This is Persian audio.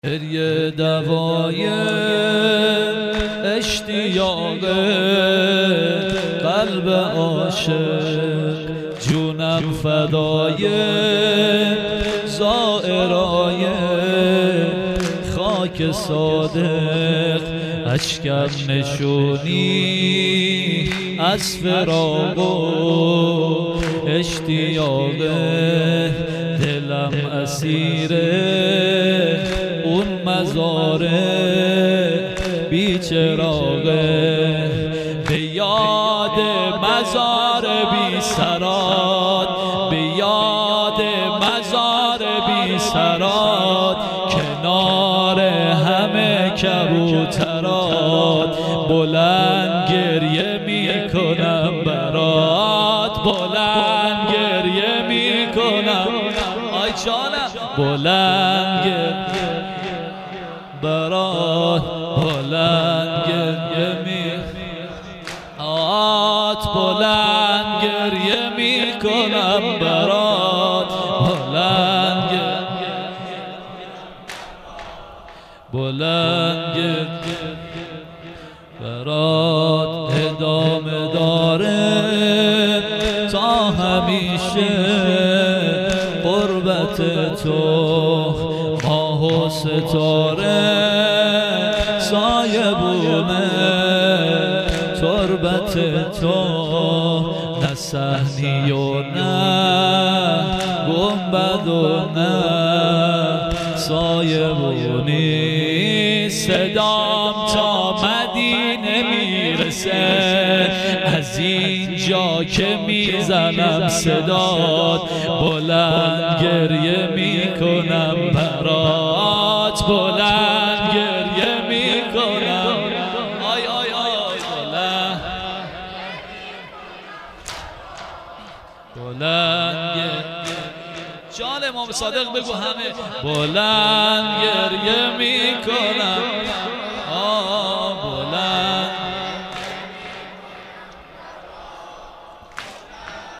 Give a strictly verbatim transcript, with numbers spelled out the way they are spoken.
گریه دوای اشتیاق قلب عاشق، جونم فدای زائرای خاک صادق، اشکم نشونی از فراق و اشتیاق، دلم اسیر اون مزاره بی چراغه، به یاد مزار بی سرات، به یاد مزار بی سرات، کنار همه کبوترات، بلند گریه می کنم برات، بلند گریه می کنم آی جانم، بلند گریه برات، بلند گریه می آت، بلند گریه می کنم برات، بلند گریه بلند گریه برات، ادامه داره تا همیشه قربت تو، ماه و ستاره سایه بومه تربت تو، نه صحنی و نه گنبد و نه سایه بونی، صدام تا مدینه میرسه، از اینجا که میزنم صدات، بلند گریه میکنم برات، بلند گریه میکنم آی آی آی بلند بلند گریه، جان امام صادق بگو همه، بلند گریه میکنم